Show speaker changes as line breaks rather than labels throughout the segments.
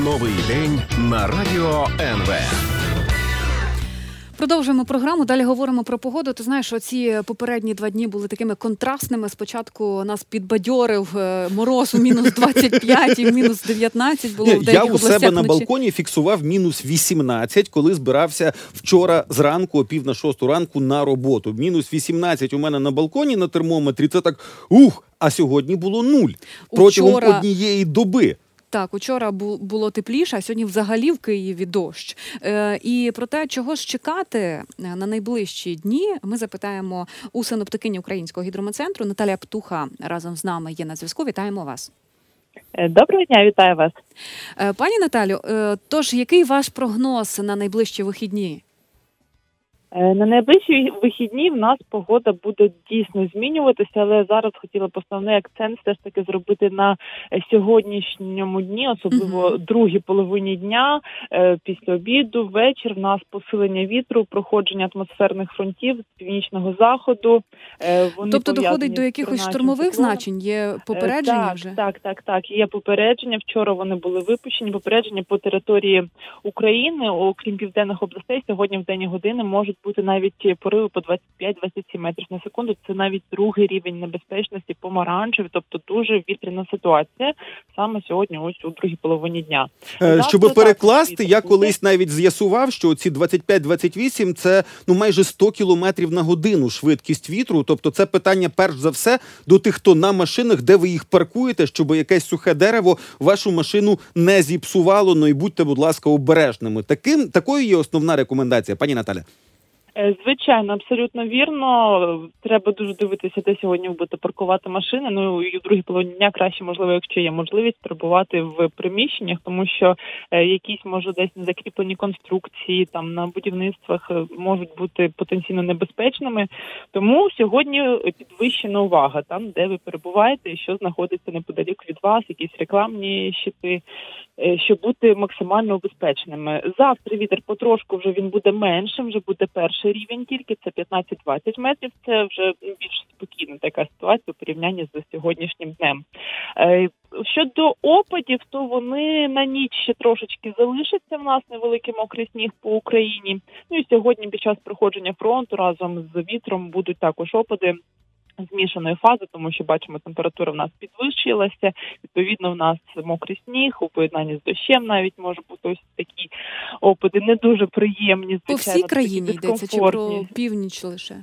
Новий день на Радіо НВ.
Продовжуємо програму, далі говоримо про погоду. Ти знаєш, оці попередні 2 дні були такими контрастними. Спочатку нас підбадьорив мороз у мінус 25 і мінус 19 було в деяких областях.
Я у себе на балконі фіксував мінус 18, коли збирався вчора зранку о 5:45 ранку на роботу. Мінус 18 у мене на балконі на термометрі, це так, а сьогодні було 0 протягом однієї доби.
Так, учора було тепліше, а сьогодні взагалі в Києві дощ. І про те, чого ж чекати на найближчі дні, ми запитаємо у синоптикині Українського гідрометцентру. Наталія Птуха разом з нами є на зв'язку. Вітаємо вас.
Доброго дня, вітаю вас.
Пані Наталю, тож який ваш прогноз на найближчі вихідні?
На найближчі вихідні в нас погода буде дійсно змінюватися, але зараз хотіла б основний акцент все ж таки зробити на сьогоднішньому дні, особливо другій половині дня, після обіду, вечір. В нас посилення вітру, проходження атмосферних фронтів з північного заходу.
Вони тобто доходить до якихось штормових значень? Є попередження вже?
Так. Є попередження. Вчора вони були випущені. Попередження по території України, окрім південних областей, сьогодні в денні години можуть бути навіть пориви по 25-27 метрів на секунду. Це навіть другий рівень небезпечності, помаранчевий, тобто дуже вітряна ситуація саме сьогодні, ось у другій половині дня.
Щоб перекласти, я колись навіть з'ясував, що ці 25-28 – це майже 100 кілометрів на годину швидкість вітру, тобто це питання перш за все до тих, хто на машинах, де ви їх паркуєте, щоб якесь сухе дерево вашу машину не зіпсувало, ну і будьте, будь ласка, обережними. Такою є основна рекомендація, пані Наталя.
Звичайно, абсолютно вірно. Треба дуже дивитися, де сьогодні ви будете паркувати машини. Ну і в другій половині дня краще, можливо, якщо є можливість, перебувати в приміщеннях, тому що якісь, може, десь незакріплені конструкції там на будівництвах можуть бути потенційно небезпечними. Тому сьогодні підвищена увага там, де ви перебуваєте і що знаходиться неподалік від вас, якісь рекламні щити, щоб бути максимально убезпеченими. Завтра вітер потрошку вже він буде меншим, вже буде перший рівень тільки, це 15-20 метрів, це вже більш спокійна така ситуація у порівнянні з сьогоднішнім днем. Щодо опадів, то вони на ніч ще трошечки залишаться в нас, невеликий мокрий сніг по Україні. Ну і сьогодні під час проходження фронту разом з вітром будуть також опади змішаної фази, тому що, бачимо, температура в нас підвищилася, відповідно, в нас мокрий сніг, у поєднанні з дощем навіть може бути ось такі опади, не дуже приємні, звичайно.
По всій країні йдеться, чи про північ лише?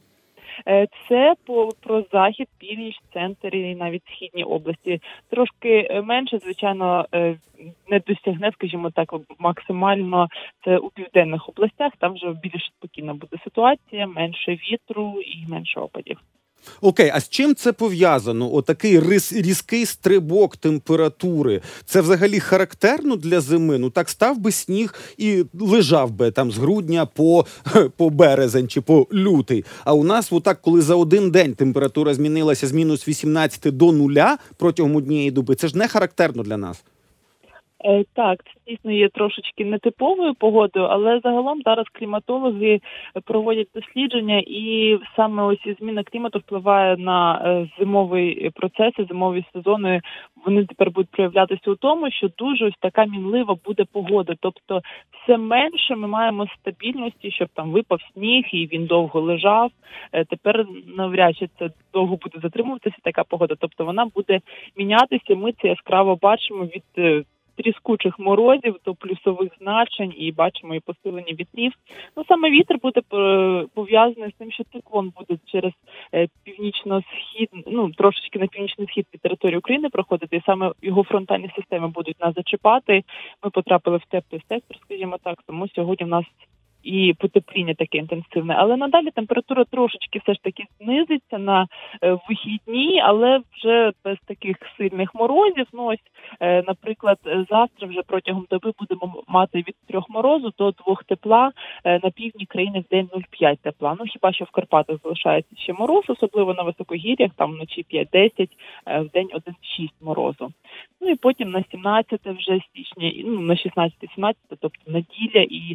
Це про захід, північ, центр і навіть східні області. Трошки менше, звичайно, не досягне, скажімо так, максимально це у південних областях, там вже більш спокійна буде ситуація, менше вітру і менше опадів.
Окей, а з чим це пов'язано? Отакий різкий стрибок температури. Це взагалі характерно для зими? Так став би сніг і лежав би там з грудня по березень чи по лютий. А у нас отак, коли за один день температура змінилася з мінус 18 до 0 протягом однієї доби, це ж не характерно для нас.
Так, це дійсно є трошечки нетиповою погодою, але загалом зараз кліматологи проводять дослідження, і саме ось зміна клімату впливає на зимовий процес, зимові сезони. Вони тепер будуть проявлятися у тому, що дуже ось така мінлива буде погода. Тобто все менше ми маємо стабільності, щоб там випав сніг і він довго лежав. Тепер навряд чи це довго буде затримуватися така погода. Тобто вона буде мінятися. Ми це яскраво бачимо від тріскучих морозів до плюсових значень і бачимо і посилення вітрів. Ну, саме вітер буде пов'язаний з тим, що циклон буде через північно-схід, трошечки на північний схід від території України проходити, і саме його фронтальні системи будуть нас зачіпати. Ми потрапили в теплий сектор, скажімо так, тому сьогодні в нас і потепління таке інтенсивне. Але надалі температура трошечки все ж таки знизиться на вихідні, але вже без таких сильних морозів. Ну ось, наприклад, завтра вже протягом доби будемо мати від 3 морозу до 2 тепла, на півдні країни в день 0,5 тепла. Ну хіба що в Карпатах залишається ще мороз, особливо на високогір'ях, там вночі 5-10, в день 1,6 морозу. Ну і потім на 17 вже січня, на 16-17, тобто неділя і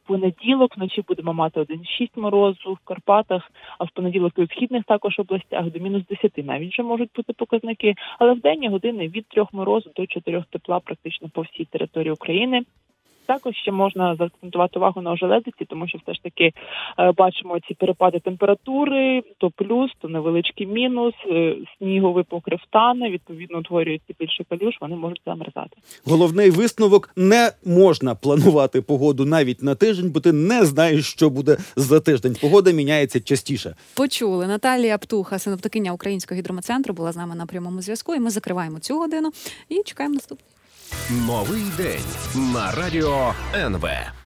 понеділок вночі будемо мати 1,6 морозу в Карпатах, а в понеділок і у східних також областях до мінус 10 навіть вже можуть бути показники. Але в денні години від 3 морозу до 4 тепла практично по всій території України. Також ще можна заакцентувати увагу на ожеледиці, тому що все ж таки бачимо ці перепади температури, то плюс, то невеличкий мінус, сніговий покрив тане, відповідно утворюється більше калюж, вони можуть замерзати.
Головний висновок – не можна планувати погоду навіть на тиждень, бо ти не знаєш, що буде за тиждень. Погода міняється частіше.
Почули. Наталія Птуха, синоптикиня Українського гідрометцентру, була з нами на прямому зв'язку, і ми закриваємо цю годину і чекаємо наступну.
Новий день на радіо НВ.